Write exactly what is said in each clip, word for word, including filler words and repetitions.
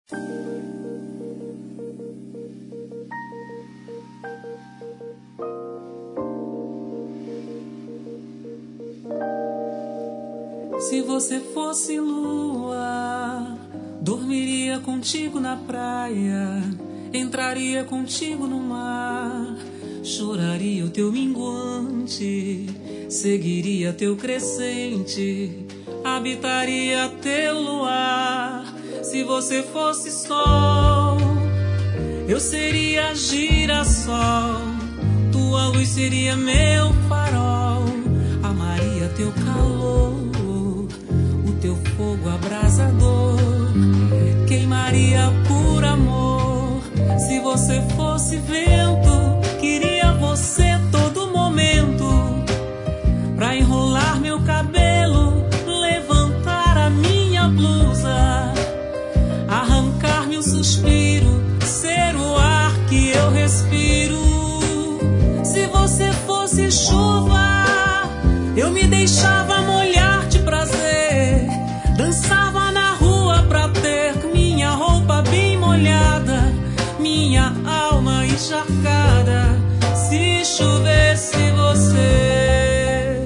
Se você fosse lua, dormiria contigo na praia, entraria contigo no mar, choraria o teu minguante, seguiria teu crescente, habitaria teu luar. Se você fosse sol, eu seria girassol, tua luz seria meu farol, amaria teu calor, teu fogo abrasador, queimaria por amor. Se você fosse vento, queria você todo momento, pra enrolar meu cabelo, levantar a minha blusa, arrancar meu suspiro, ser o ar que eu respiro. Se você fosse chuva, eu me deixava molhar de prazer, dançava na rua pra ter minha roupa bem molhada, minha alma encharcada, se chovesse você.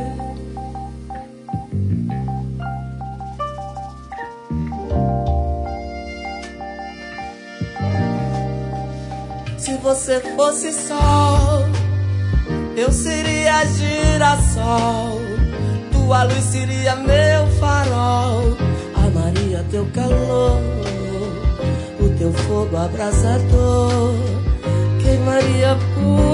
Se você fosse sol, eu seria girassol, tua luz seria meu farol, amaria teu calor, o teu fogo abrasador, queimaria por